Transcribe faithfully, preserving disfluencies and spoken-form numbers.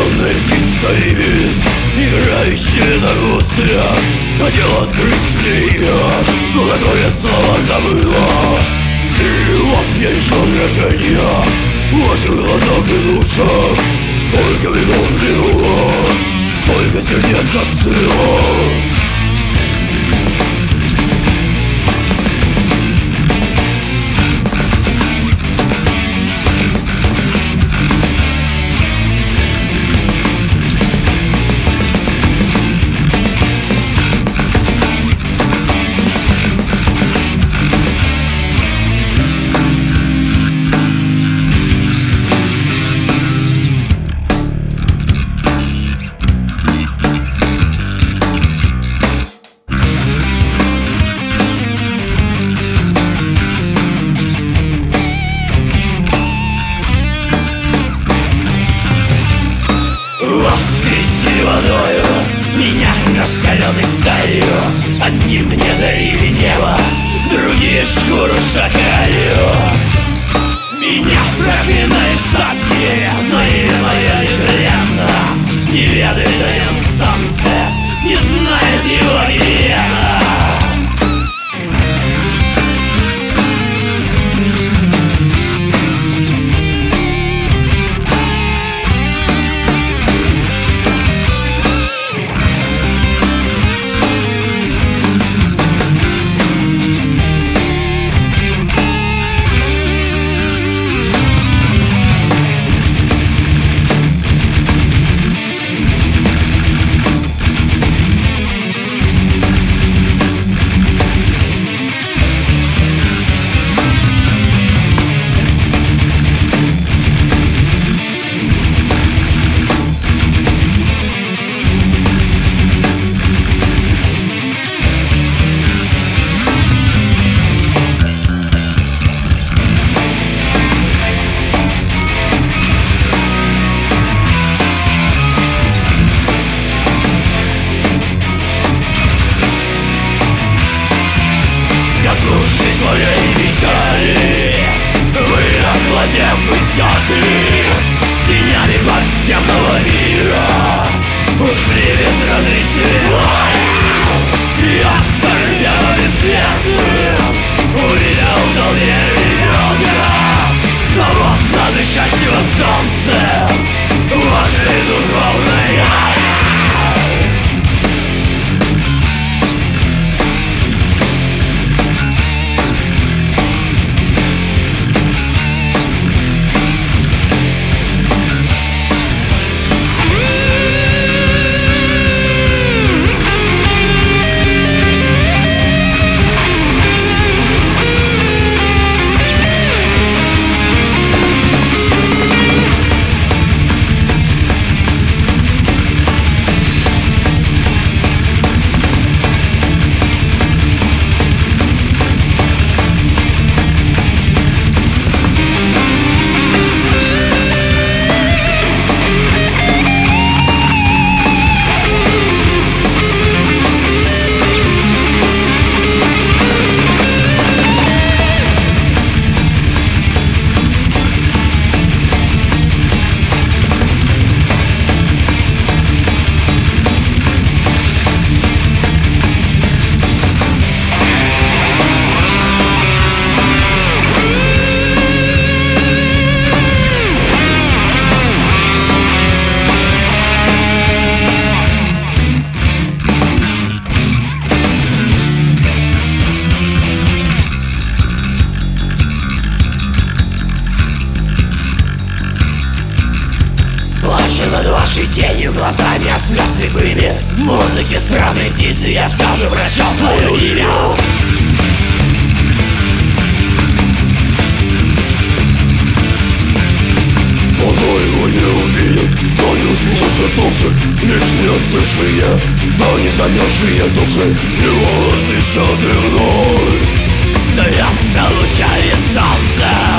Сонная птица Ибис, играющая на гуслях, хотел открыть мне имя, но такое слово забыла. И вот я ищу отражения в ваших глазах и душах. Сколько веков минуло, сколько сердец застыло. Воскреси водою меня раскаленной сталью. Одни мне дарили небо, другие шкуру шакалью. Меня проклинают сотни, но имя мое нетленно. Не ведает таин солнце, не знает его гиена. Коснувшись моей печали, вы охладев высекли тенями подземного мира, ушли безразличные воли. Я скорбел бессмертным увидел в толпе ребенка, свободно дышащего солнцем вашей духовной яри. Над вашей тенью, глазами ослеп слепыми, в музыке странной птицы я все же прочел свое имя. Глаза его не увидят, но не услышат уши, лишь не остывшие, но не замерзшие души его различат и вновь. Зовется лучами солнца.